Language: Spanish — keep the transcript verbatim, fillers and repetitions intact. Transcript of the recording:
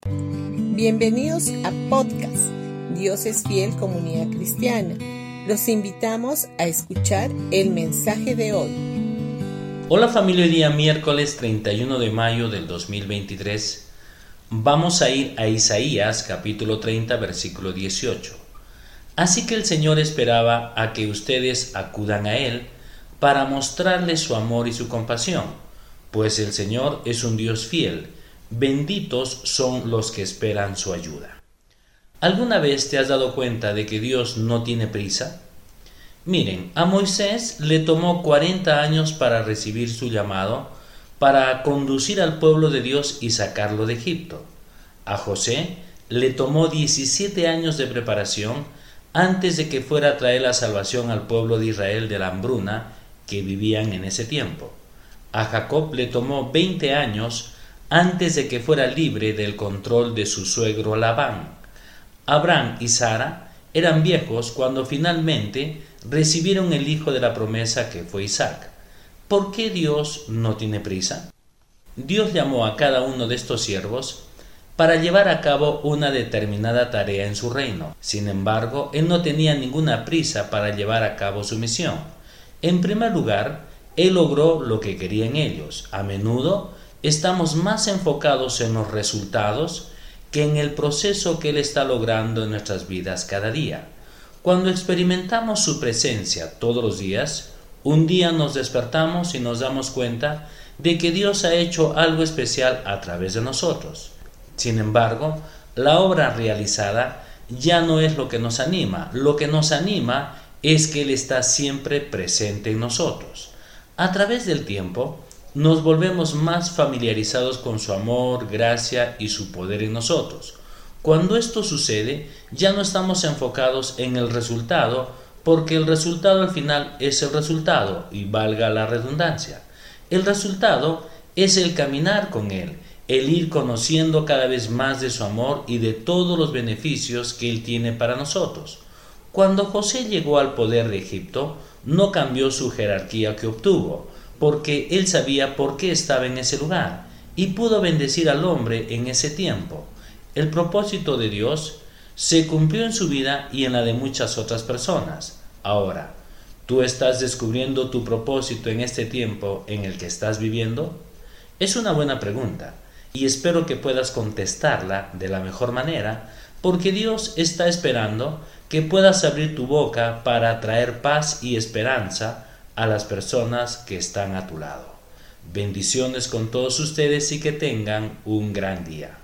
Bienvenidos a podcast Dios es Fiel Comunidad Cristiana. Los invitamos a escuchar el mensaje de hoy. Hola familia, hoy día miércoles treinta y uno de mayo del dos mil veintitrés. Vamos a ir a Isaías capítulo treinta versículo dieciocho. Así que el Señor esperaba a que ustedes acudan a Él para mostrarle su amor y su compasión, pues el Señor es un Dios fiel. Benditos son los que esperan su ayuda. ¿Alguna vez te has dado cuenta de que Dios no tiene prisa? Miren, a Moisés le tomó cuarenta años para recibir su llamado, para conducir al pueblo de Dios y sacarlo de Egipto. A José le tomó diecisiete años de preparación antes de que fuera a traer la salvación al pueblo de Israel de la hambruna que vivían en ese tiempo. A Jacob le tomó veinte años antes de que fuera libre del control de su suegro Labán. Abraham y Sara eran viejos cuando finalmente recibieron el hijo de la promesa que fue Isaac. ¿Por qué Dios no tiene prisa? Dios llamó a cada uno de estos siervos para llevar a cabo una determinada tarea en su reino. Sin embargo, Él no tenía ninguna prisa para llevar a cabo su misión. En primer lugar, Él logró lo que querían ellos. A menudo estamos más enfocados en los resultados que en el proceso que Él está logrando en nuestras vidas cada día. Cuando experimentamos su presencia todos los días, un día nos despertamos y nos damos cuenta de que Dios ha hecho algo especial a través de nosotros. Sin embargo, la obra realizada ya no es lo que nos anima. Lo que nos anima es que Él está siempre presente en nosotros. A través del tiempo, nos volvemos más familiarizados con su amor, gracia y su poder en nosotros. Cuando esto sucede, ya no estamos enfocados en el resultado, porque el resultado al final es el resultado, y valga la redundancia. El resultado es el caminar con Él, el ir conociendo cada vez más de su amor y de todos los beneficios que Él tiene para nosotros. Cuando José llegó al poder de Egipto, no cambió su jerarquía que obtuvo, porque él sabía por qué estaba en ese lugar y pudo bendecir al hombre en ese tiempo. El propósito de Dios se cumplió en su vida y en la de muchas otras personas. Ahora, ¿tú estás descubriendo tu propósito en este tiempo en el que estás viviendo? Es una buena pregunta y espero que puedas contestarla de la mejor manera, porque Dios está esperando que puedas abrir tu boca para traer paz y esperanza a las personas que están a tu lado. Bendiciones con todos ustedes y que tengan un gran día.